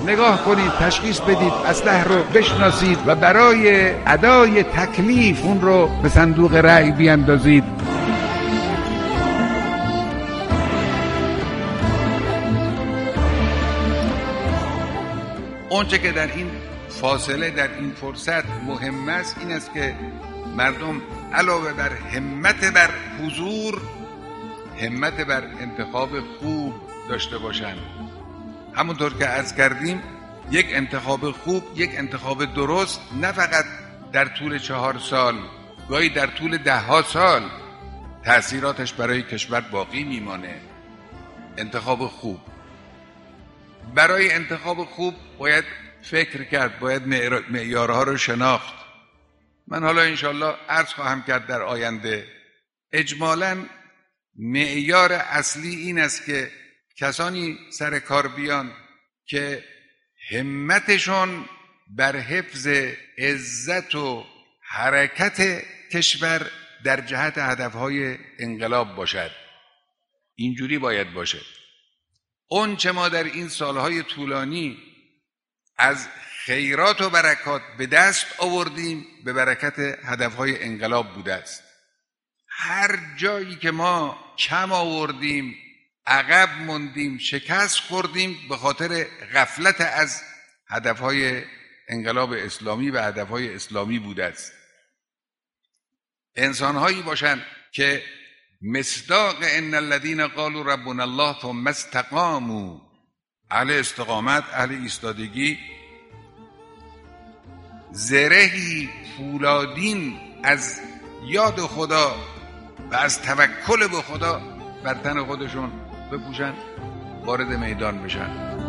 نگاه کنید، تشخیص بدید، اسلحه رو بشناسید و برای ادای تکلیف اون رو به صندوق رأی بیاندازید. اونچه که در این فاصله، در این فرصت مهم است این است که مردم علاوه بر همت بر حضور، همت بر انتخاب خوب داشته باشند. همونطور که عرض کردیم، یک انتخاب خوب، یک انتخاب درست، نه فقط در طول 4 سال، گاهی در طول 10 سال تأثیراتش برای کشور باقی میمانه. انتخاب خوب، برای انتخاب خوب باید فکر کرد، باید معیارها رو شناخت. من حالا انشالله عرض خواهم کرد در آینده. اجمالاً معیار اصلی این است که کسانی سر کار بیان که همتشون بر حفظ عزت و حرکت کشور در جهت هدفهای انقلاب باشد. اینجوری باید باشه. اون چه ما در این سالهای طولانی از خیرات و برکات به دست آوردیم به برکت هدفهای انقلاب بوده است. هر جایی که ما کم آوردیم، عقب موندیم، شکست خوردیم، به خاطر غفلت از هدفهای انقلاب اسلامی و هدفهای اسلامی بوده است. انسانهایی باشند که مصداق ان الذين قالوا ربنا الله ثم استقاموا، اهل استقامت، اهل ایستادگی، زرهی فولادین از یاد خدا و از توکل به خدا بر تن خودشون بپوشن، وارد میدان بشن.